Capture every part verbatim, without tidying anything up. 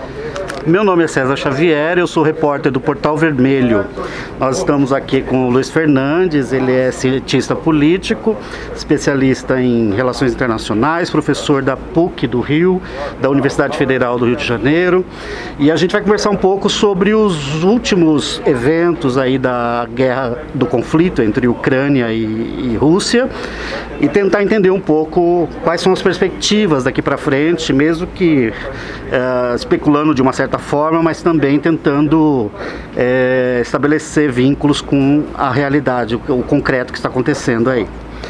Meu nome é César Xavier, eu sou repórter do Portal Vermelho. Nós estamos aqui com o Luiz Fernandes, ele é cientista político, especialista em relações internacionais, professor da P U C do Rio, da Universidade Federal do Rio de Janeiro. E a gente vai conversar um pouco sobre os últimos eventos aí da guerra, do conflito entre Ucrânia e, e Rússia, e tentar entender um pouco quais são as perspectivas daqui para frente, mesmo que uh, especulando de uma certa forma, mas também tentando é, estabelecer vínculos com a realidade, o, o concreto que está acontecendo aí.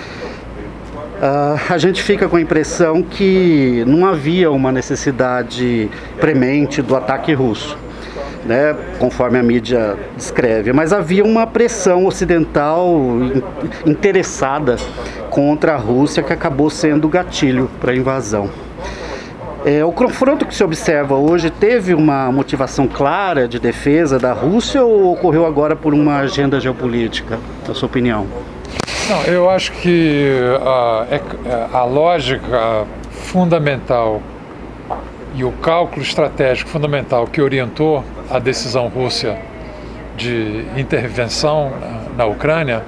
Uh, a gente fica com a impressão que não havia uma necessidade premente do ataque russo, né, conforme a mídia descreve, mas havia uma pressão ocidental interessada contra a Rússia que acabou sendo gatilho para a invasão. É, o confronto que se observa hoje teve uma motivação clara de defesa da Rússia ou ocorreu agora por uma agenda geopolítica, na sua opinião? Não, eu acho que a, a lógica fundamental e o cálculo estratégico fundamental que orientou a decisão russa de intervenção na, na Ucrânia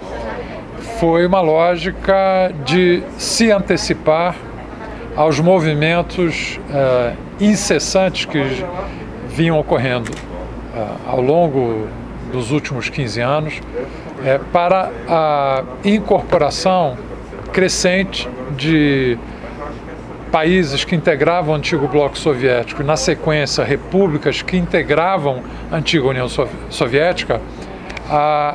foi uma lógica de se antecipar aos movimentos uh, incessantes que vinham ocorrendo uh, ao longo dos últimos quinze anos uh, para a incorporação crescente de países que integravam o antigo bloco soviético e, na sequência, repúblicas que integravam a antiga União Soviética à,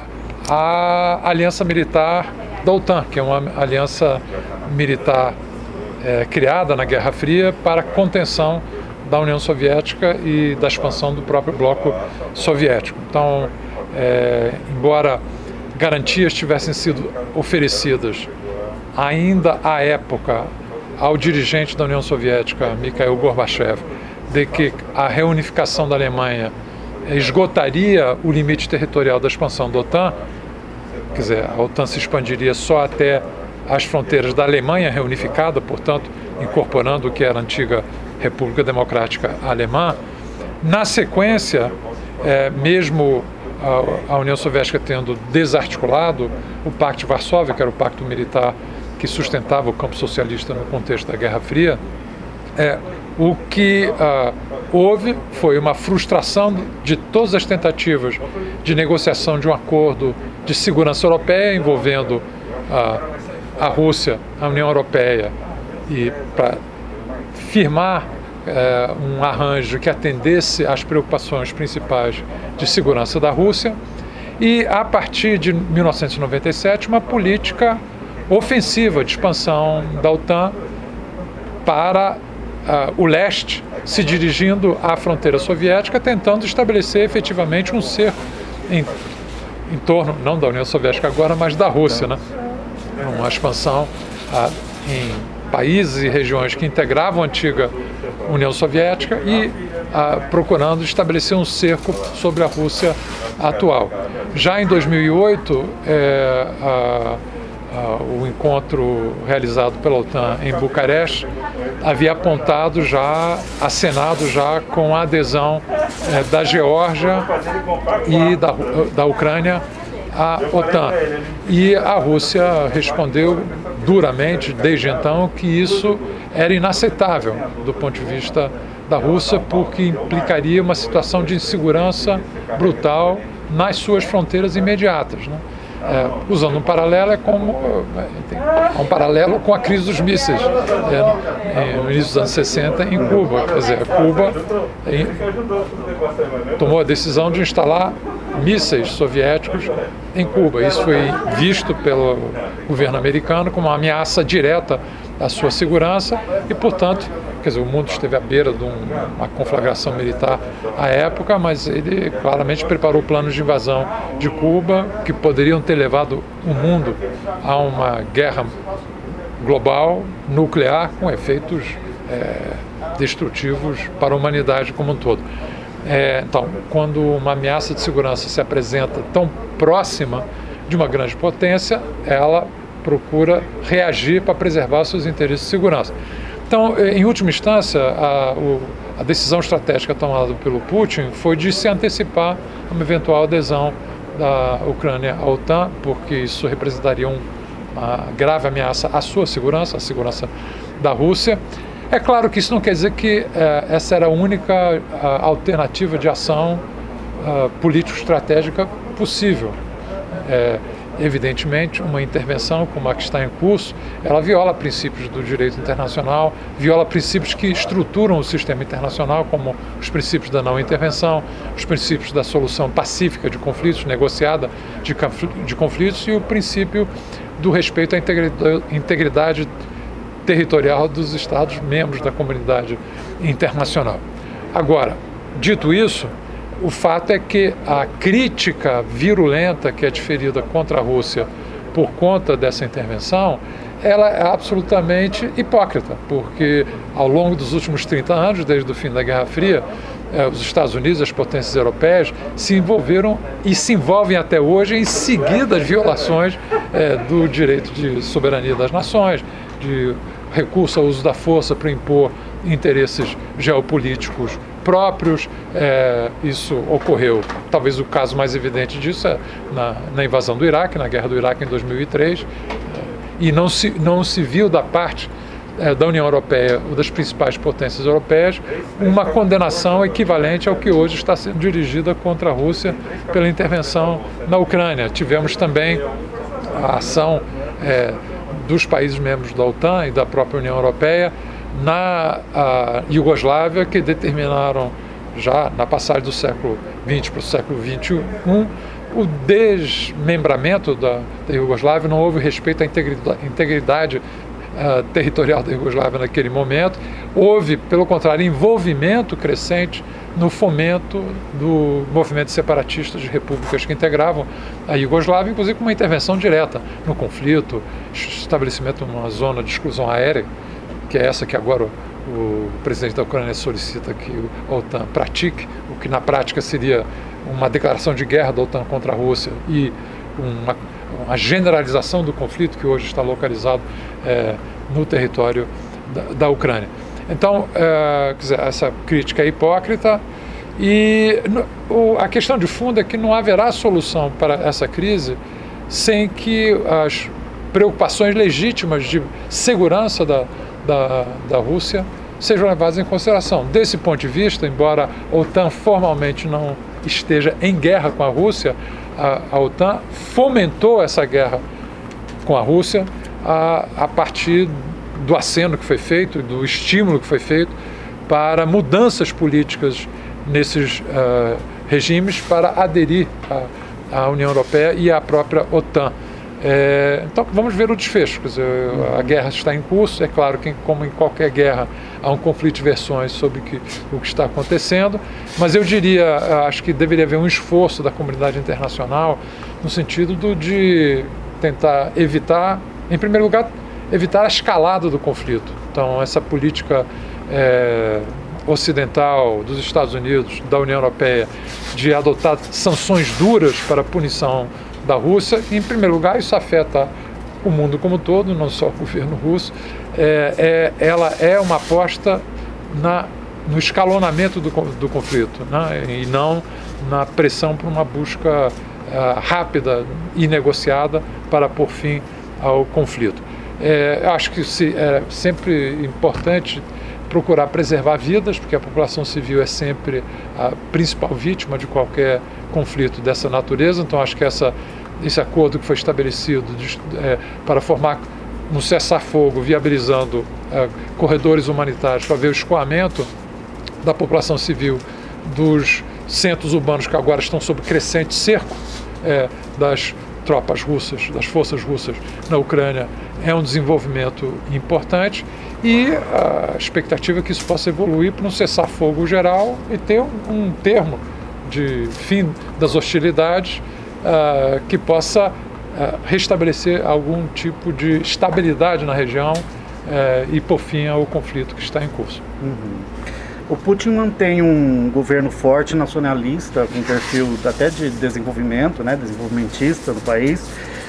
à aliança militar da OTAN, que é uma aliança militar É, criada na Guerra Fria para a contenção da União Soviética e da expansão do próprio bloco soviético. Então, é, embora garantias tivessem sido oferecidas ainda à época ao dirigente da União Soviética, Mikhail Gorbachev, de que a reunificação da Alemanha esgotaria o limite territorial da expansão da OTAN, quer dizer, a OTAN se expandiria só até as fronteiras da Alemanha reunificada, portanto, incorporando o que era a antiga República Democrática Alemã. Na sequência, é, mesmo a, a União Soviética tendo desarticulado o Pacto de Varsóvia, que era o pacto militar que sustentava o campo socialista no contexto da Guerra Fria, é, o que ah, houve foi uma frustração de todas as tentativas de negociação de um acordo de segurança europeia envolvendo a ah, a Rússia, a União Europeia, e para firmar eh, um arranjo que atendesse às preocupações principais de segurança da Rússia, e a partir de mil novecentos e noventa e sete uma política ofensiva de expansão da OTAN para uh, o leste, se dirigindo à fronteira soviética, tentando estabelecer efetivamente um cerco em, em torno, não da União Soviética agora, mas da Rússia, né? Uma expansão ah, em países e regiões que integravam a antiga União Soviética e ah, procurando estabelecer um cerco sobre a Rússia atual. Já em dois mil e oito, é, ah, ah, o encontro realizado pela OTAN em Bucareste havia apontado já, acenado já com a adesão é, da Geórgia e da, da Ucrânia à OTAN. E a Rússia respondeu duramente, desde então, que isso era inaceitável do ponto de vista da Rússia, porque implicaria uma situação de insegurança brutal nas suas fronteiras imediatas, né? É, usando um paralelo, é como é um paralelo com a crise dos mísseis é, no início dos anos sessenta em Cuba. Quer dizer, Cuba em, tomou a decisão de instalar mísseis soviéticos em Cuba. Isso foi visto pelo governo americano como uma ameaça direta à sua segurança e, portanto, quer dizer, o mundo esteve à beira de um, uma conflagração militar à época, mas ele claramente preparou planos de invasão de Cuba que poderiam ter levado o mundo a uma guerra global, nuclear, com efeitos é, destrutivos para a humanidade como um todo. É, então, quando uma ameaça de segurança se apresenta tão próxima de uma grande potência, ela procura reagir para preservar seus interesses de segurança. Então, em última instância, a, o, a decisão estratégica tomada pelo Putin foi de se antecipar a uma eventual adesão da Ucrânia à OTAN, porque isso representaria um, uma grave ameaça à sua segurança, à segurança da Rússia. É claro que isso não quer dizer que eh, essa era a única a, alternativa de ação uh, político-estratégica possível. É, evidentemente, uma intervenção como a que está em curso, ela viola princípios do direito internacional, viola princípios que estruturam o sistema internacional, como os princípios da não intervenção, os princípios da solução pacífica de conflitos, negociada de, de conflitos, e o princípio do respeito à integridade territorial dos Estados membros da comunidade internacional. Agora, dito isso, o fato é que a crítica virulenta que é diferida contra a Rússia por conta dessa intervenção, ela é absolutamente hipócrita, porque ao longo dos últimos trinta anos, desde o fim da Guerra Fria, eh, os Estados Unidos, as potências europeias, se envolveram e se envolvem até hoje em seguidas violações eh, do direito de soberania das nações, de recurso ao uso da força para impor interesses geopolíticos próprios. É, isso ocorreu, talvez o caso mais evidente disso é na, na invasão do Iraque, na guerra do Iraque em dois mil e três, e não se, não se viu da parte é, da União Europeia ou das principais potências europeias uma condenação equivalente ao que hoje está sendo dirigida contra a Rússia pela intervenção na Ucrânia. Tivemos também a ação é, dos países membros da OTAN e da própria União Europeia na Iugoslávia, que determinaram já na passagem do século vinte para o século vinte e um o desmembramento da, da Iugoslávia. Não houve respeito à integridade, integridade uh, territorial da Iugoslávia naquele momento. Houve, pelo contrário, envolvimento crescente no fomento do movimento separatista de repúblicas que integravam a Iugoslávia, inclusive com uma intervenção direta no conflito, estabelecimento de uma zona de exclusão aérea, que é essa que agora o, o presidente da Ucrânia solicita que a OTAN pratique, o que na prática seria uma declaração de guerra da OTAN contra a Rússia e uma, uma generalização do conflito que hoje está localizado é, no território da, da Ucrânia. Então, é, quer dizer, essa crítica é hipócrita e no, o, a questão de fundo é que não haverá solução para essa crise sem que as preocupações legítimas de segurança da Da, da Rússia sejam levadas em consideração. Desse ponto de vista, embora a OTAN formalmente não esteja em guerra com a Rússia, a, a OTAN fomentou essa guerra com a Rússia a, a partir do aceno que foi feito, do estímulo que foi feito para mudanças políticas nesses uh, regimes para aderir à, à União Europeia e à própria OTAN. É, então vamos ver o desfecho. Quer dizer, a guerra está em curso, é claro que como em qualquer guerra há um conflito de versões sobre que, o que está acontecendo, mas eu diria, acho que deveria haver um esforço da comunidade internacional no sentido do, de tentar evitar, em primeiro lugar, evitar a escalada do conflito. Então essa política é, ocidental dos Estados Unidos, da União Europeia, de adotar sanções duras para a punição da Rússia, em primeiro lugar, isso afeta o mundo como um todo, não só o governo russo. É, é, ela é uma aposta na, no escalonamento do, do conflito, né? E não na pressão por uma busca uh, rápida e negociada para pôr fim ao conflito. É, acho que se, é sempre importante procurar preservar vidas, porque a população civil é sempre a principal vítima de qualquer conflito dessa natureza. Então acho que essa, esse acordo que foi estabelecido de, é, para formar um cessar-fogo, viabilizando é, corredores humanitários para ver o escoamento da população civil dos centros urbanos que agora estão sob crescente cerco é, das tropas russas, das forças russas na Ucrânia, é um desenvolvimento importante, e a expectativa é que isso possa evoluir para um cessar-fogo geral e ter um, um termo de fim das hostilidades uh, que possa uh, restabelecer algum tipo de estabilidade na região uh, e pôr fim ao conflito que está em curso. Uhum. O Putin mantém um governo forte nacionalista, com perfil até de desenvolvimento, né, desenvolvimentista no país.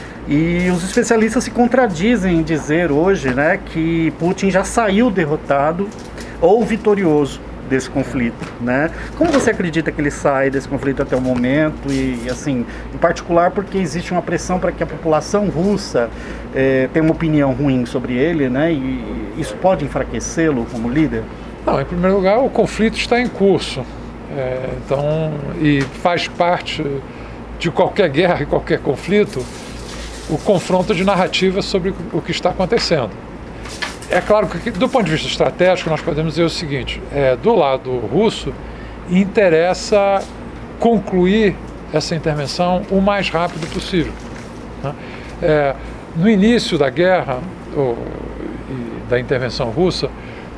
E os especialistas se contradizem em dizer hoje, né, que Putin já saiu derrotado ou vitorioso desse conflito, né? Como você acredita que ele sai desse conflito até o momento e, assim, em particular porque existe uma pressão para que a população russa eh, tenha uma opinião ruim sobre ele, né? E isso pode enfraquecê-lo como líder? Não, em primeiro lugar, o conflito está em curso, é, então, e faz parte de qualquer guerra e qualquer conflito o confronto de narrativa sobre o que está acontecendo. É claro que, do ponto de vista estratégico, nós podemos dizer o seguinte, é, do lado russo, interessa concluir essa intervenção o mais rápido possível, né? É, no início da guerra, ou, e da intervenção russa,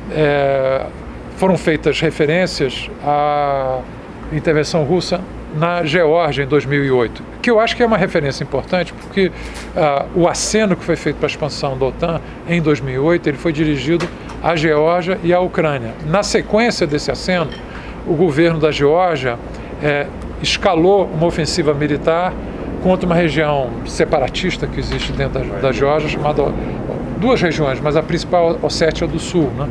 é, foram feitas referências à intervenção russa na Geórgia em dois mil e oito, que eu acho que é uma referência importante, porque uh, o aceno que foi feito para a expansão da OTAN em dois mil e oito, ele foi dirigido à Geórgia e à Ucrânia. Na sequência desse aceno, o governo da Geórgia é, escalou uma ofensiva militar contra uma região separatista que existe dentro da, da Geórgia, chamada, duas regiões, mas a principal, Ossétia do Sul, né?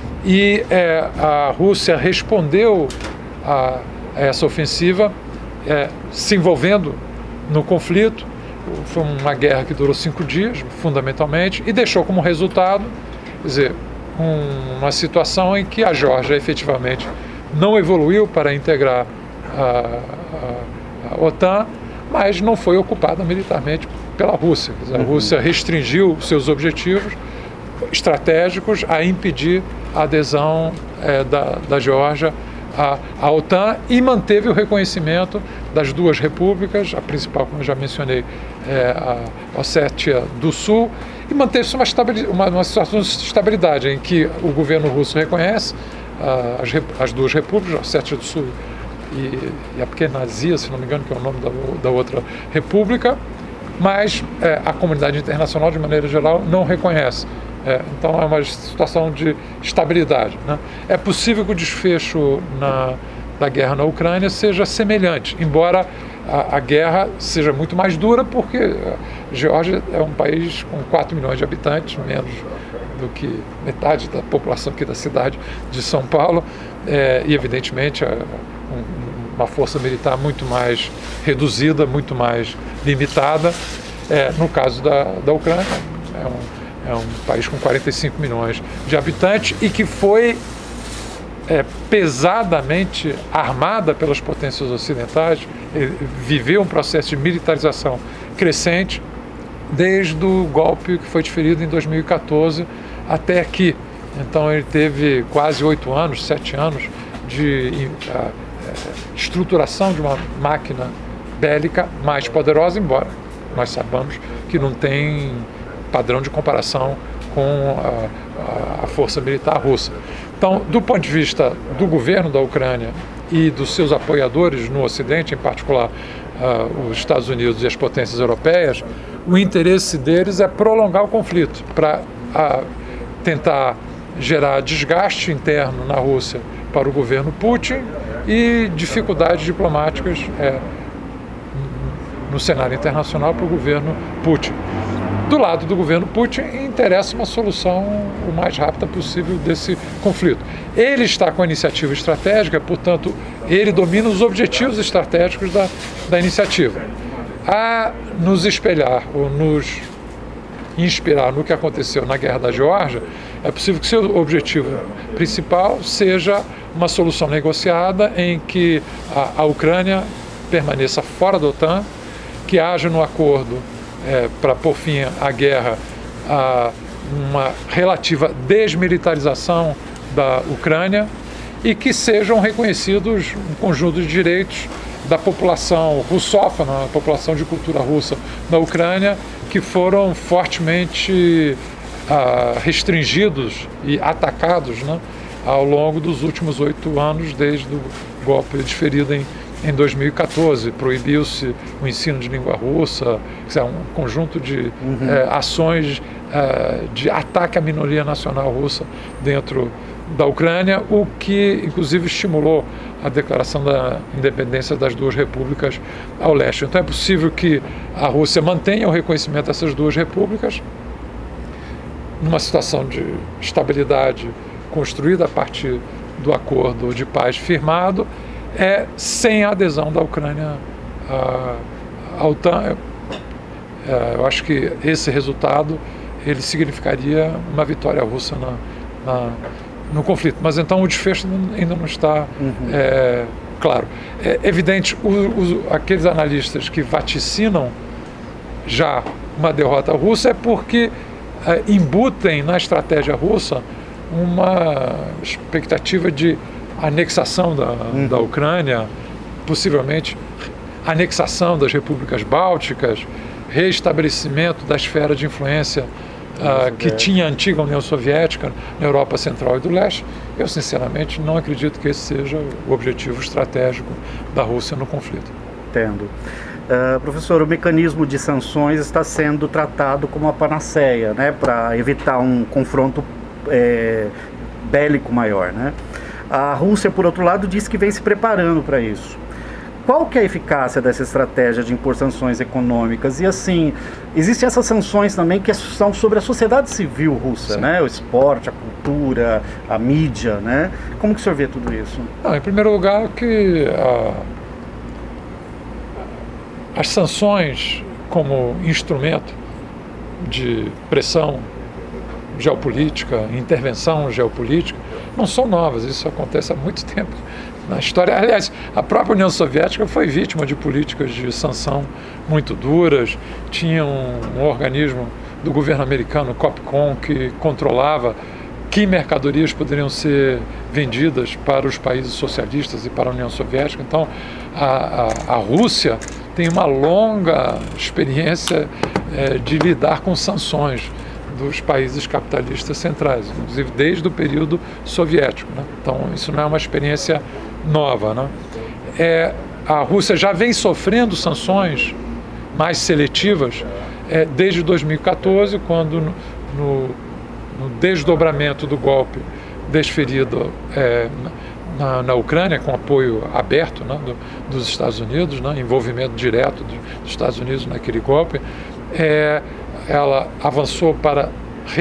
E é, a Rússia respondeu a essa ofensiva, é, se envolvendo no conflito. Foi uma guerra que durou cinco dias, fundamentalmente, e deixou como resultado, quer dizer, um, uma situação em que a Geórgia efetivamente não evoluiu para integrar a, a, a OTAN, mas não foi ocupada militarmente pela Rússia. Quer dizer, a Rússia restringiu seus objetivos estratégicos a impedir a adesão é, da, da Geórgia A, a OTAN e manteve o reconhecimento das duas repúblicas, a principal, como eu já mencionei, é a Ossétia do Sul, e manteve-se uma, uma, uma situação de estabilidade em que o governo russo reconhece uh, as, as duas repúblicas, a Ossétia do Sul e, e a Pequena Ásia, se não me engano, que é o nome da, da outra república, mas é, a comunidade internacional, de maneira geral, não reconhece. É, então é uma situação de estabilidade, né? É possível que o desfecho na, da guerra na Ucrânia seja semelhante, embora a, a guerra seja muito mais dura, porque a Geórgia é um país com quatro milhões de habitantes, menos do que metade da população aqui da cidade de São Paulo, é, e evidentemente a, um, uma força militar muito mais reduzida, muito mais limitada. É, no caso da, da Ucrânia, é um É um país com quarenta e cinco milhões de habitantes e que foi é, pesadamente armada pelas potências ocidentais, viveu um processo de militarização crescente desde o golpe que foi desferido em dois mil e quatorze até aqui. Então ele teve quase oito anos, sete anos de a, a, estruturação de uma máquina bélica mais poderosa, embora nós saibamos que não tem padrão de comparação com a, a, a força militar russa. Então, do ponto de vista do governo da Ucrânia e dos seus apoiadores no Ocidente, em particular uh, os Estados Unidos e as potências europeias, o interesse deles é prolongar o conflito para uh, tentar gerar desgaste interno na Rússia para o governo Putin e dificuldades diplomáticas é, no cenário internacional para o governo Putin. Do lado do governo Putin, interessa uma solução o mais rápida possível desse conflito. Ele está com a iniciativa estratégica, portanto, ele domina os objetivos estratégicos da, da iniciativa. A nos espelhar ou nos inspirar no que aconteceu na Guerra da Geórgia, é possível que seu objetivo principal seja uma solução negociada em que a, a Ucrânia permaneça fora da OTAN, que haja no acordo É, para pôr fim à guerra, a uma relativa desmilitarização da Ucrânia e que sejam reconhecidos um conjunto de direitos da população russófona, a população de cultura russa na Ucrânia, que foram fortemente ah, restringidos e atacados, né, ao longo dos últimos oito anos, desde o golpe desferido em Em dois mil e quatorze, proibiu-se o ensino de língua russa, um conjunto de uhum. eh, ações eh, de ataque à minoria nacional russa dentro da Ucrânia, o que inclusive estimulou a declaração da independência das duas repúblicas ao leste. Então é possível que a Rússia mantenha o reconhecimento dessas duas repúblicas numa situação de estabilidade construída a partir do acordo de paz firmado é sem a adesão da Ucrânia à, à OTAN. É, eu acho que esse resultado ele significaria uma vitória russa na, na, no conflito. Mas então o desfecho ainda não está uhum. é, claro. É evidente, o, o, aqueles analistas que vaticinam já uma derrota russa é porque é, embutem na estratégia russa uma expectativa de anexação da, uhum. da Ucrânia, possivelmente anexação das repúblicas bálticas, reestabelecimento da esfera de influência uh, que tinha a antiga União Soviética na Europa Central e do Leste. Eu, sinceramente, não acredito que esse seja o objetivo estratégico da Rússia no conflito. Entendo. Uh, professor, o mecanismo de sanções está sendo tratado como uma panaceia, né, para evitar um confronto é, bélico maior, né? A Rússia, por outro lado, diz que vem se preparando para isso. Qual que é a eficácia dessa estratégia de impor sanções econômicas? E assim, existem essas sanções também que são sobre a sociedade civil russa, Sim. né? O esporte, a cultura, a mídia, né? Como que o senhor vê tudo isso? Não, em primeiro lugar, que a, as sanções como instrumento de pressão geopolítica, intervenção geopolítica, não são novas, isso acontece há muito tempo na história. Aliás, a própria União Soviética foi vítima de políticas de sanção muito duras, tinha um, um organismo do governo americano, o COPCOM, que controlava que mercadorias poderiam ser vendidas para os países socialistas e para a União Soviética. Então, a, a, a Rússia tem uma longa experiência é, de lidar com sanções dos países capitalistas centrais, inclusive desde o período soviético, né? Então, isso não é uma experiência nova, né? É, a Rússia já vem sofrendo sanções mais seletivas é, desde dois mil e quatorze, quando no, no, no desdobramento do golpe desferido é, na, na Ucrânia, com apoio aberto, né, do, dos Estados Unidos, né, envolvimento direto do, dos Estados Unidos naquele golpe, é, ela avançou para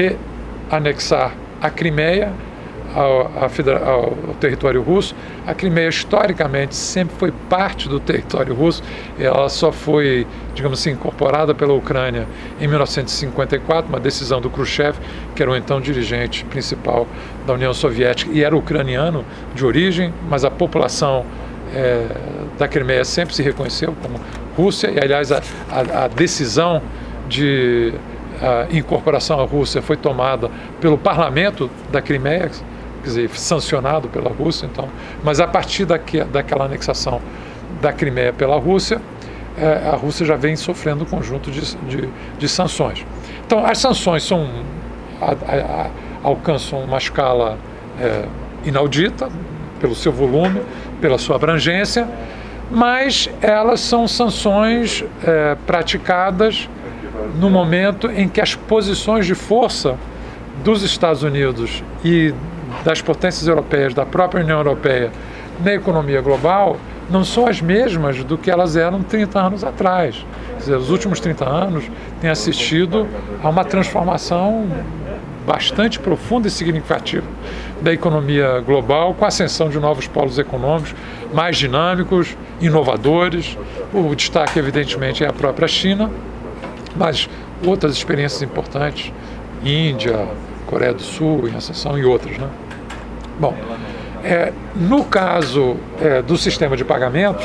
reanexar a Crimeia ao, ao, ao território russo. A Crimeia, historicamente, sempre foi parte do território russo. Ela só foi, digamos assim, incorporada pela Ucrânia em mil novecentos e cinquenta e quatro, uma decisão do Khrushchev, que era o então dirigente principal da União Soviética e era ucraniano de origem, mas a população é, da Crimeia sempre se reconheceu como Rússia. E, aliás, a, a, a decisão de a incorporação à Rússia foi tomada pelo parlamento da Crimeia, quer dizer, sancionado pela Rússia. Então, mas a partir daqui, daquela anexação da Crimeia pela Rússia, é, a Rússia já vem sofrendo um conjunto de, de, de sanções. Então, as sanções são, a, a, a, alcançam uma escala é, inaudita, pelo seu volume, pela sua abrangência, mas elas são sanções é, praticadas no momento em que as posições de força dos Estados Unidos e das potências europeias, da própria União Europeia, na economia global, não são as mesmas do que elas eram trinta anos atrás. Quer dizer, os últimos trinta anos têm assistido a uma transformação bastante profunda e significativa da economia global, com a ascensão de novos polos econômicos mais dinâmicos, inovadores. O destaque, evidentemente, é a própria China, mas outras experiências importantes, Índia, Coreia do Sul em ascensão e outras, né? Bom, é, no caso é, do sistema de pagamentos,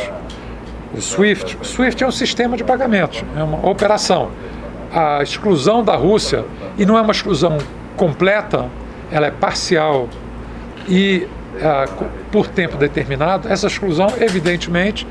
o SWIFT, o SWIFT é um sistema de pagamentos, é uma operação. A exclusão da Rússia, e não é uma exclusão completa, ela é parcial e é, por tempo determinado, essa exclusão evidentemente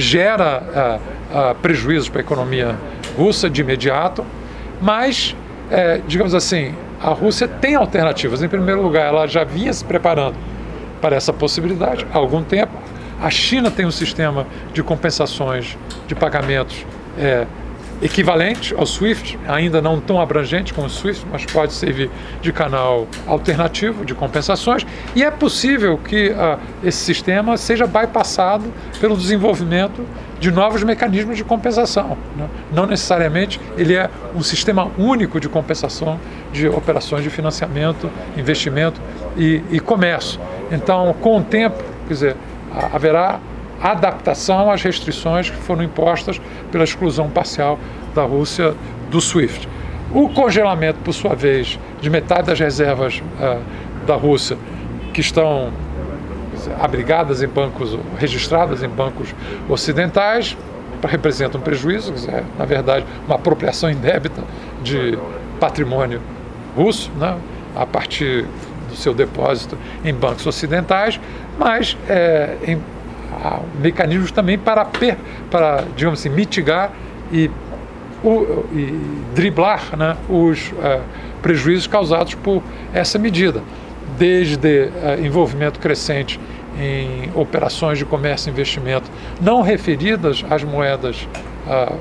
gera é, é, prejuízos para a economia russa de imediato, mas, é, digamos assim, a Rússia tem alternativas. Em primeiro lugar, ela já vinha se preparando para essa possibilidade há algum tempo. A China tem um sistema de compensações de pagamentos é, equivalente ao SWIFT, ainda não tão abrangente como o SWIFT, mas pode servir de canal alternativo de compensações, e é possível que uh, esse sistema seja bypassado pelo desenvolvimento de novos mecanismos de compensação, né? Não necessariamente ele é um sistema único de compensação de operações de financiamento, investimento e, e comércio. Então, com o tempo, quer dizer, haverá adaptação às restrições que foram impostas pela exclusão parcial da Rússia do SWIFT. O congelamento, por sua vez, de metade das reservas uh, da Rússia, que estão dizer, abrigadas em bancos, registradas em bancos ocidentais, representa um prejuízo, quer dizer, na verdade, uma apropriação indébita de patrimônio russo, né, a partir do seu depósito em bancos ocidentais, mas é, em, há mecanismos também para, para digamos assim, mitigar e, o, e driblar, né, os uh, prejuízos causados por essa medida, desde uh, envolvimento crescente em operações de comércio e investimento não referidas às moedas uh,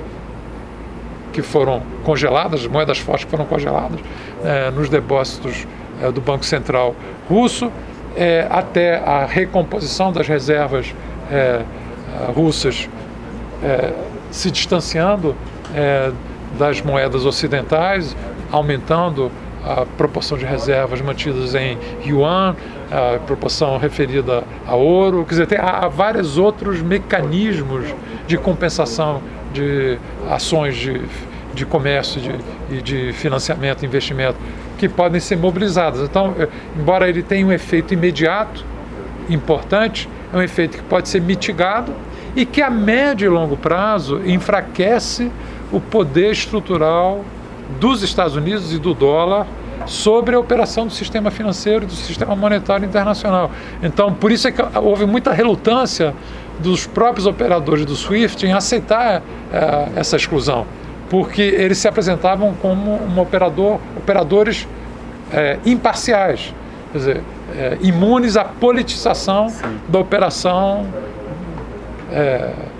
que foram congeladas, as moedas fortes que foram congeladas uh, nos depósitos uh, do Banco Central russo, uh, até a recomposição das reservas uh, uh, russas uh, se distanciando uh, das moedas ocidentais, aumentando a proporção de reservas mantidas em yuan, a proporção referida a ouro, quer dizer, tem, há, há vários outros mecanismos de compensação de ações de, de comércio de, e de financiamento, investimento, que podem ser mobilizadas. Então, embora ele tenha um efeito imediato, importante, é um efeito que pode ser mitigado e que a médio e longo prazo enfraquece o poder estrutural dos Estados Unidos e do dólar sobre a operação do sistema financeiro e do sistema monetário internacional. Então, por isso é que houve muita relutância dos próprios operadores do SWIFT em aceitar uh, essa exclusão, porque eles se apresentavam como um operador, operadores uh, imparciais, quer dizer, uh, imunes à politização Sim. da operação uh,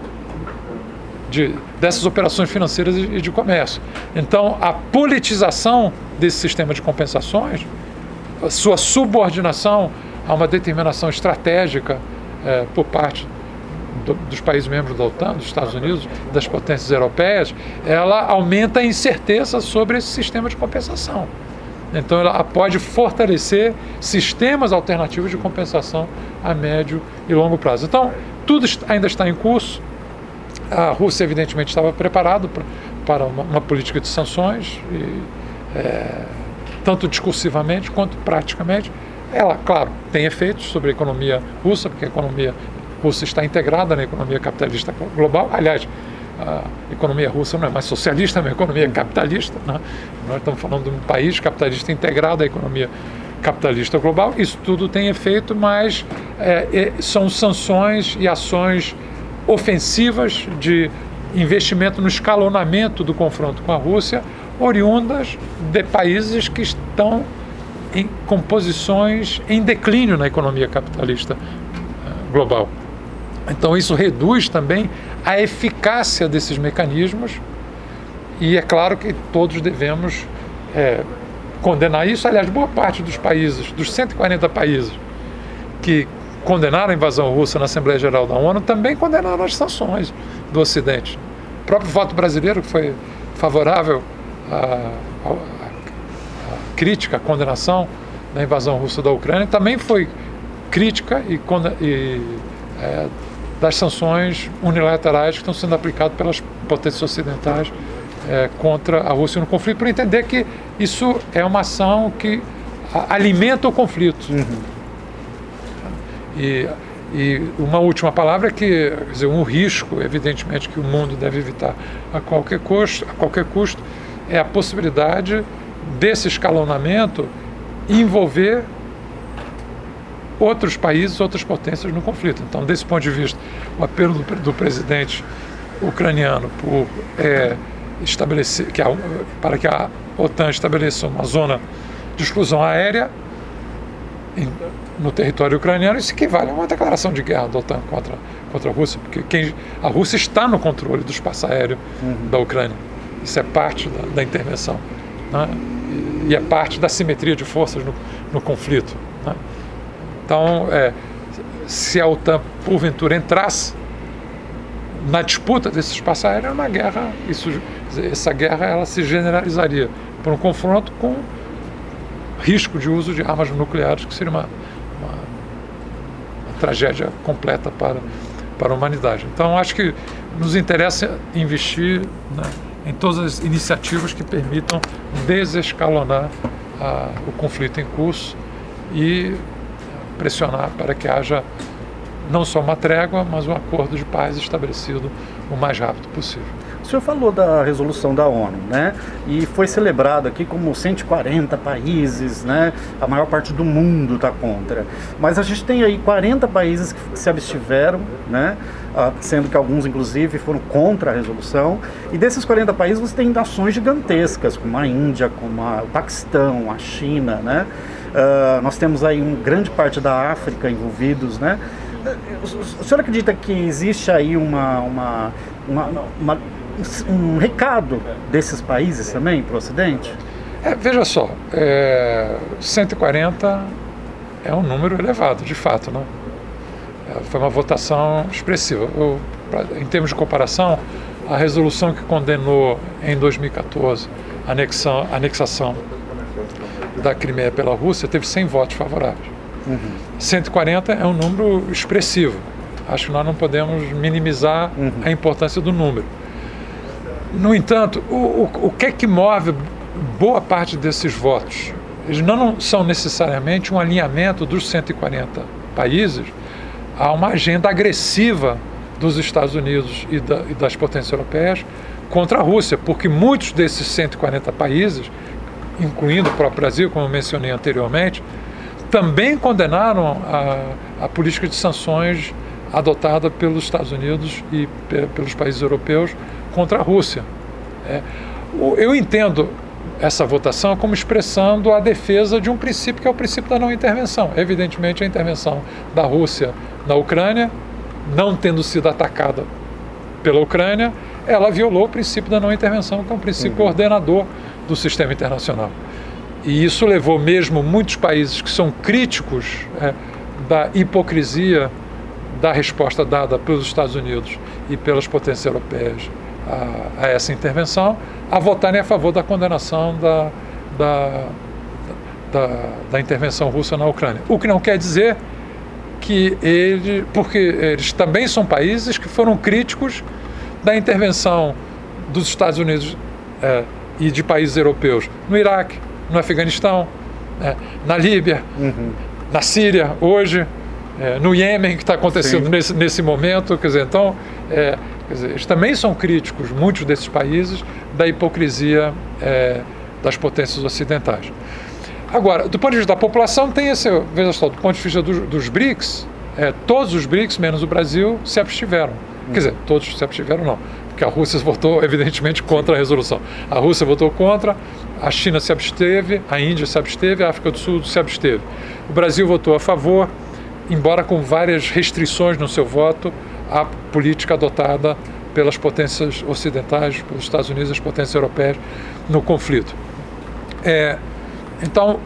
De, dessas operações financeiras e de comércio. Então, a politização desse sistema de compensações, a sua subordinação a uma determinação estratégica é, por parte do, dos países membros da OTAN, dos Estados Unidos, das potências europeias, ela aumenta a incerteza sobre esse sistema de compensação. Então, ela pode fortalecer sistemas alternativos de compensação a médio e longo prazo. Então, tudo ainda está em curso. A Rússia, evidentemente, estava preparada para uma, uma política de sanções, e, é, tanto discursivamente quanto praticamente. Ela, claro, tem efeitos sobre a economia russa, porque a economia russa está integrada na economia capitalista global. Aliás, a economia russa não é mais socialista, é uma economia capitalista, né? Nós estamos falando de um país capitalista integrado à economia capitalista global. Isso tudo tem efeito, mas é, é, são sanções e ações ofensivas de investimento no escalonamento do confronto com a Rússia, oriundas de países que estão em composições em declínio na economia capitalista uh, global. Então isso reduz também a eficácia desses mecanismos e é claro que todos devemos é, condenar isso. Aliás, boa parte dos países, dos cento e quarenta países que condenaram a invasão russa na Assembleia Geral da ONU, também condenaram as sanções do Ocidente. O próprio voto brasileiro, que foi favorável à, à, à crítica, à condenação da invasão russa da Ucrânia, também foi crítica e, e, é, das sanções unilaterais que estão sendo aplicadas pelas potências ocidentais é, contra a Rússia no conflito, por entender que isso é uma ação que a, alimenta o conflito. Uhum. E, e uma última palavra é que, quer dizer, um risco, evidentemente, que o mundo deve evitar a qualquer custo, a qualquer custo, é a possibilidade desse escalonamento envolver outros países, outras potências no conflito. Então, desse ponto de vista, o apelo do, do presidente ucraniano por é, estabelecer, que a, para que a OTAN estabeleça uma zona de exclusão aérea em, no território ucraniano, isso equivale a uma declaração de guerra da OTAN contra, contra a Rússia, porque quem, a Rússia está no controle do espaço aéreo uhum. da Ucrânia. Isso é parte da, da intervenção, né? e, e é parte da simetria de forças no, no conflito, né? Então, é, se a OTAN, porventura, entrasse na disputa desse espaço aéreo, é uma guerra, isso, essa guerra ela se generalizaria por um confronto com risco de uso de armas nucleares, que seria uma, uma tragédia completa para, para a humanidade. Então, acho que nos interessa investir, né, em todas as iniciativas que permitam desescalonar a, o conflito em curso e pressionar para que haja não só uma trégua, mas um acordo de paz estabelecido o mais rápido possível. O senhor falou da resolução da ONU, né? E foi celebrado aqui como cento e quarenta países, né? A maior parte do mundo está contra. Mas a gente tem aí quarenta países que se abstiveram, né? Ah, sendo que alguns, inclusive, foram contra a resolução. E desses quarenta países você tem nações gigantescas, como a Índia, como a, o Paquistão, a China, né? Uh, nós temos aí uma grande parte da África envolvidos, né? O senhor acredita que existe aí uma, uma, uma, uma, um recado desses países também para o Ocidente? É, veja só, é, cento e quarenta é um número elevado, de fato, né? É, foi uma votação expressiva. Eu, pra, em termos de comparação, a resolução que condenou em dois mil e quatorze a anexação, a anexação da Crimeia pela Rússia teve cem votos favoráveis. Uhum. cento e quarenta é um número expressivo. Acho que nós não podemos minimizar uhum. a importância do número. No entanto, o, o, o que é que move boa parte desses votos? Eles não são necessariamente um alinhamento dos cento e quarenta países a uma agenda agressiva dos Estados Unidos e, da, e das potências europeias contra a Rússia, porque muitos desses cento e quarenta países, incluindo o próprio Brasil, como eu mencionei anteriormente, também condenaram a, a política de sanções adotada pelos Estados Unidos e pe, pelos países europeus contra a Rússia. É, o, eu entendo essa votação como expressando a defesa de um princípio que é o princípio da não intervenção. Evidentemente, a intervenção da Rússia na Ucrânia, não tendo sido atacada pela Ucrânia, ela violou o princípio da não intervenção, que é um princípio uhum. ordenador do sistema internacional. E isso levou mesmo muitos países que são críticos é, da hipocrisia da resposta dada pelos Estados Unidos e pelas potências europeias a, a essa intervenção, a votarem a favor da condenação da, da, da, da intervenção russa na Ucrânia. O que não quer dizer que ele, porque eles também são países que foram críticos da intervenção dos Estados Unidos é, e de países europeus no Iraque, no Afeganistão, é, na Líbia, uhum. na Síria, hoje, é, no Iêmen, que está acontecendo nesse, nesse momento. Quer dizer, então, é, quer dizer, eles também são críticos, muitos desses países, da hipocrisia é, das potências ocidentais. Agora, do ponto de vista da população, tem esse, veja só, do ponto de vista dos, dos BRICS, é, todos os BRICS, menos o Brasil, se abstiveram. Uhum. Quer dizer, todos se abstiveram, não. Porque a Rússia votou, evidentemente, contra a resolução. A Rússia votou contra, a China se absteve, a Índia se absteve, a África do Sul se absteve. O Brasil votou a favor, embora com várias restrições no seu voto à política adotada pelas potências ocidentais, pelos Estados Unidos e as potências europeias no conflito. É, então,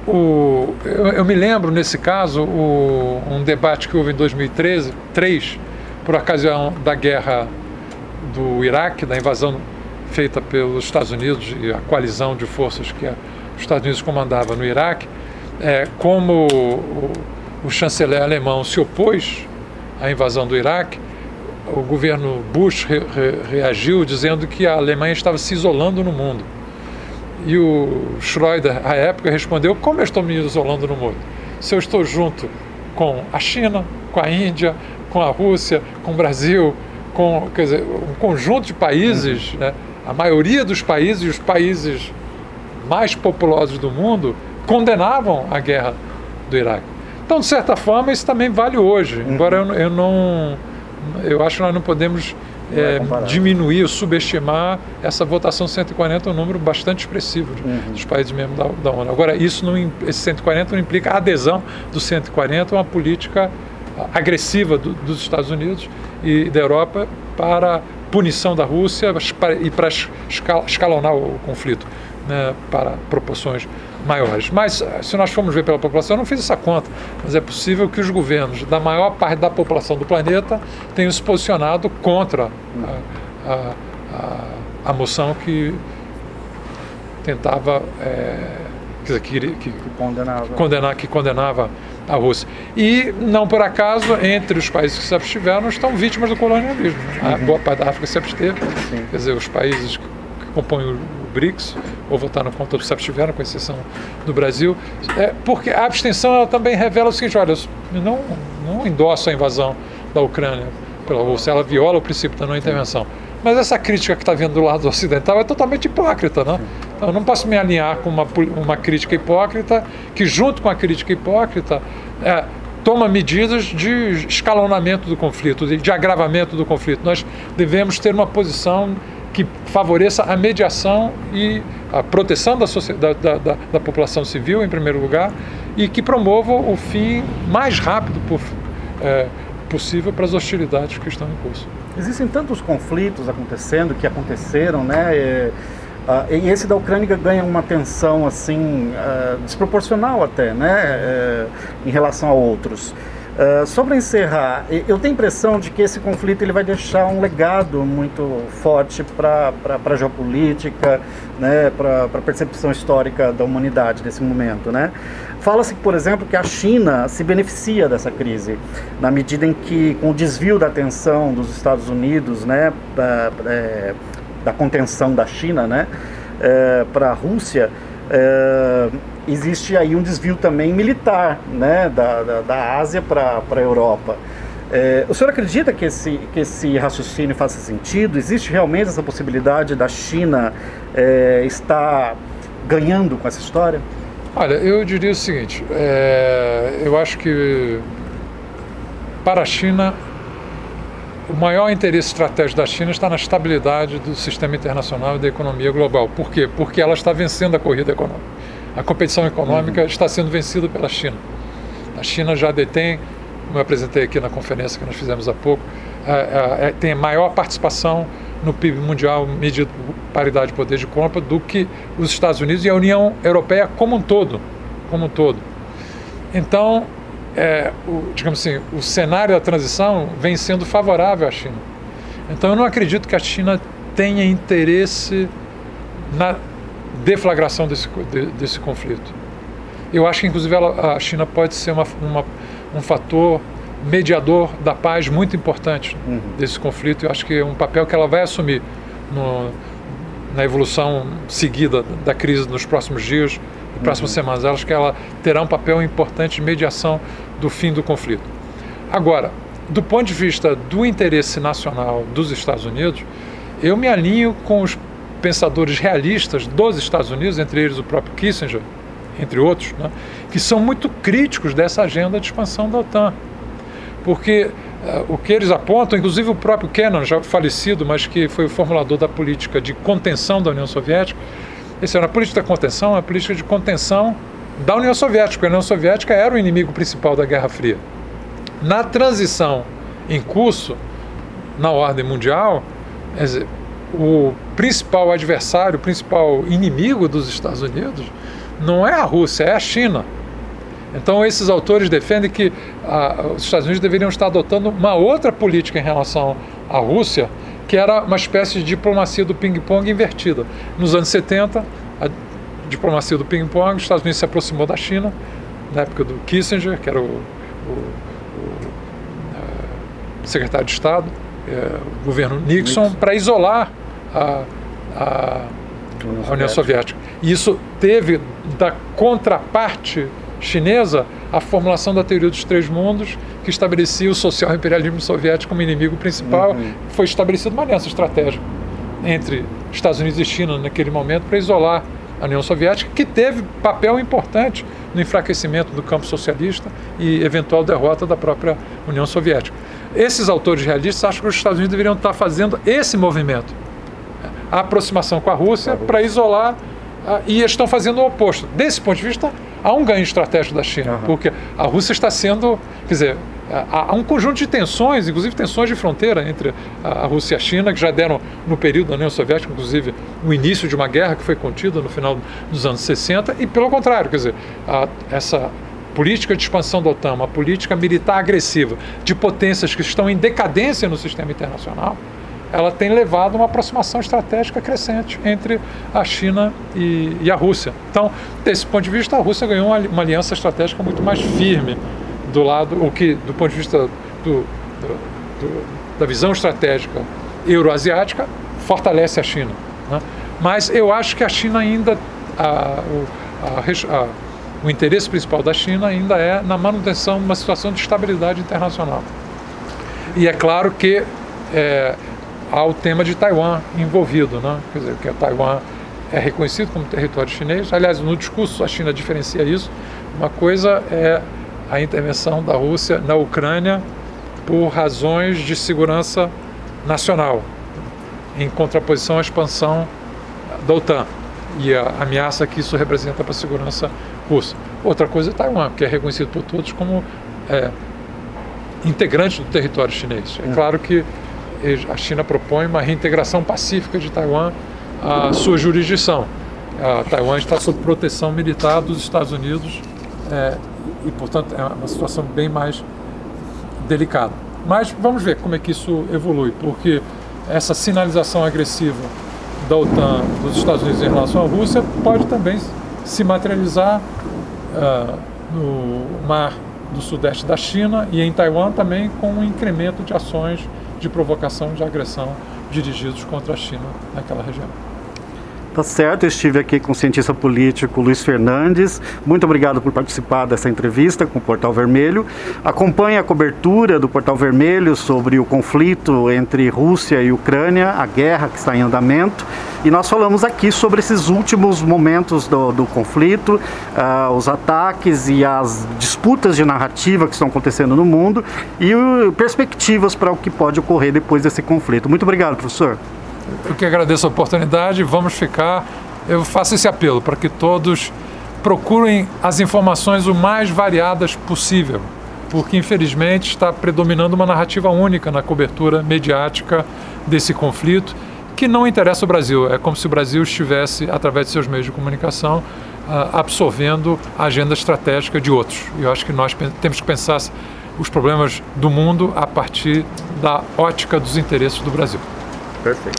o, eu, eu me lembro, nesse caso, o, um debate que houve em dois mil e treze, três, por ocasião da guerra do Iraque, da invasão feita pelos Estados Unidos e a coalizão de forças que os Estados Unidos comandava no Iraque, é, como o, o chanceler alemão se opôs à invasão do Iraque, o governo Bush re, re, reagiu dizendo que a Alemanha estava se isolando no mundo. E o Schroeder, à época, respondeu: como eu estou me isolando no mundo? Se eu estou junto com a China, com a Índia, com a Rússia, com o Brasil, com, quer dizer, um conjunto de países, uhum. né? A maioria dos países, os países mais populosos do mundo, condenavam a guerra do Iraque. Então, de certa forma, isso também vale hoje. Uhum. Embora eu, eu não... Eu acho que nós não podemos é, diminuir ou subestimar essa votação cento e quarenta, um número bastante expressivo uhum. dos países membros da, da ONU. Agora, isso não, esse cento e quarenta não implica a adesão do cento e quarenta a uma política agressiva do, dos Estados Unidos e da Europa para punição da Rússia e para escalonar o conflito, né, para proporções maiores. Mas, se nós formos ver pela população, eu não fiz essa conta, mas é possível que os governos da maior parte da população do planeta tenham se posicionado contra a, a, a, a moção que tentava, é, que, que, que, condenava. Condenar, que condenava a Rússia. E, não por acaso, entre os países que se abstiveram, estão vítimas do colonialismo. A boa parte da África se absteve. Sim. Quer dizer, os países que compõem o BRICS, ou votaram contra, se abstiveram, com exceção do Brasil. É, porque a abstenção ela também revela o seguinte: olha, eu não, não endosso a invasão da Ucrânia pela Rússia, ela viola o princípio da não intervenção. Mas essa crítica que está vindo do lado ocidental é totalmente hipócrita, né? Então eu não posso me alinhar com uma, uma crítica hipócrita que, junto com a crítica hipócrita, é, toma medidas de escalonamento do conflito, de, de agravamento do conflito. Nós devemos ter uma posição que favoreça a mediação e a proteção da, da, da, da população civil, em primeiro lugar, e que promova o fim mais rápido por, é, possível para as hostilidades que estão em curso. Existem tantos conflitos acontecendo, que aconteceram, né? E, uh, e esse da Ucrânia ganha uma tensão assim uh, desproporcional até, né? Uh, em relação a outros. Uh, só para encerrar, eu tenho a impressão de que esse conflito ele vai deixar um legado muito forte para a geopolítica, né, para a percepção histórica da humanidade nesse momento, né? Fala-se, por exemplo, que a China se beneficia dessa crise, na medida em que, com o desvio da atenção dos Estados Unidos, né, da, é, da contenção da China, né, é, para a Rússia, é, existe aí um desvio também militar, né, da, da, da Ásia para a Europa. É, o senhor acredita que esse, que esse raciocínio faça sentido? Existe realmente essa possibilidade da China é, estar ganhando com essa história? Olha, eu diria o seguinte, é, eu acho que para a China, o maior interesse estratégico da China está na estabilidade do sistema internacional e da economia global. Por quê? Porque ela está vencendo a corrida econômica. A competição econômica uhum. está sendo vencida pela China. A China já detém, como eu apresentei aqui na conferência que nós fizemos há pouco, é, é, tem a maior participação no P I B mundial, medido por paridade de poder de compra, do que os Estados Unidos e a União Europeia como um todo. Como um todo. Então, é, o, digamos assim, o cenário da transição vem sendo favorável à China. Então, eu não acredito que a China tenha interesse na deflagração desse, de, desse conflito. Eu acho que, inclusive, ela, a China pode ser uma, uma, um fator mediador da paz muito importante uhum. desse conflito. Eu acho que é um papel que ela vai assumir no, na evolução seguida da crise nos próximos dias e próximas uhum. semanas. Eu acho que ela terá um papel importante de mediação do fim do conflito. Agora, do ponto de vista do interesse nacional dos Estados Unidos, eu me alinho com os pensadores realistas dos Estados Unidos, entre eles o próprio Kissinger, entre outros, né, que são muito críticos dessa agenda de expansão da OTAN. Porque uh, o que eles apontam, inclusive o próprio Kennan, já falecido, mas que foi o formulador da política de contenção da União Soviética, esse era a política de contenção, a política de contenção da União Soviética, porque a União Soviética era o inimigo principal da Guerra Fria. Na transição em curso, na ordem mundial, quer dizer, o principal adversário, o principal inimigo dos Estados Unidos não é a Rússia, é a China. Então esses autores defendem que ah, os Estados Unidos deveriam estar adotando uma outra política em relação à Rússia, que era uma espécie de diplomacia do ping-pong invertida. Nos anos setenta, a diplomacia do ping-pong, os Estados Unidos se aproximou da China, na época do Kissinger, que era o, o, o uh, secretário de Estado, uh, o governo Nixon, Nixon. para isolar a, a, a União Soviética. E isso teve da contraparte chinesa a formulação da teoria dos três mundos, que estabelecia o social-imperialismo soviético como inimigo principal. Uhum. Foi estabelecida uma aliança estratégica entre Estados Unidos e China naquele momento para isolar a União Soviética, que teve papel importante no enfraquecimento do campo socialista e eventual derrota da própria União Soviética. Esses autores realistas acham que os Estados Unidos deveriam estar fazendo esse movimento, a aproximação com a Rússia, para isolar, e estão fazendo o oposto. Desse ponto de vista, há um ganho estratégico da China, uhum. porque a Rússia está sendo, quer dizer, há um conjunto de tensões, inclusive tensões de fronteira entre a Rússia e a China, que já deram no período da União Soviética, inclusive, o início de uma guerra que foi contida no final dos anos sessenta, e pelo contrário, quer dizer, a, essa política de expansão da OTAN, uma política militar agressiva de potências que estão em decadência no sistema internacional, ela tem levado a uma aproximação estratégica crescente entre a China e, e a Rússia. Então, desse ponto de vista, a Rússia ganhou uma, uma aliança estratégica muito mais firme do lado, o que, do ponto de vista do, do, do, da visão estratégica euroasiática, fortalece a China, né? Mas eu acho que a China ainda, a, a, a, o interesse principal da China ainda é na manutenção de uma situação de estabilidade internacional. E é claro que é, há o tema de Taiwan envolvido, né? Quer dizer, que a Taiwan é reconhecido como território chinês. Aliás, no discurso a China diferencia isso. Uma coisa é a intervenção da Rússia na Ucrânia por razões de segurança nacional, em contraposição à expansão da OTAN e a ameaça que isso representa para a segurança russa. Outra coisa é Taiwan, que é reconhecido por todos como é, integrante do território chinês. É claro que a China propõe uma reintegração pacífica de Taiwan à sua jurisdição. A Taiwan está sob proteção militar dos Estados Unidos é, e, portanto, é uma situação bem mais delicada. Mas vamos ver como é que isso evolui, porque essa sinalização agressiva da OTAN, dos Estados Unidos em relação à Rússia, pode também se materializar uh, no mar do sudeste da China e em Taiwan também com um incremento de ações de provocação, de agressão dirigidos contra a China naquela região. Tá certo, eu estive aqui com o cientista político Luiz Fernandes. Muito obrigado por participar dessa entrevista com o Portal Vermelho. Acompanhe a cobertura do Portal Vermelho sobre o conflito entre Rússia e Ucrânia, a guerra que está em andamento. E nós falamos aqui sobre esses últimos momentos do, do conflito, uh, os ataques e as disputas de narrativa que estão acontecendo no mundo e uh, perspectivas para o que pode ocorrer depois desse conflito. Muito obrigado, professor. Eu que agradeço a oportunidade, vamos ficar, eu faço esse apelo para que todos procurem as informações o mais variadas possível, porque infelizmente está predominando uma narrativa única na cobertura mediática desse conflito, que não interessa o Brasil. É como se o Brasil estivesse, através de seus meios de comunicação, absorvendo a agenda estratégica de outros. E eu acho que nós temos que pensar os problemas do mundo a partir da ótica dos interesses do Brasil. Perfeito.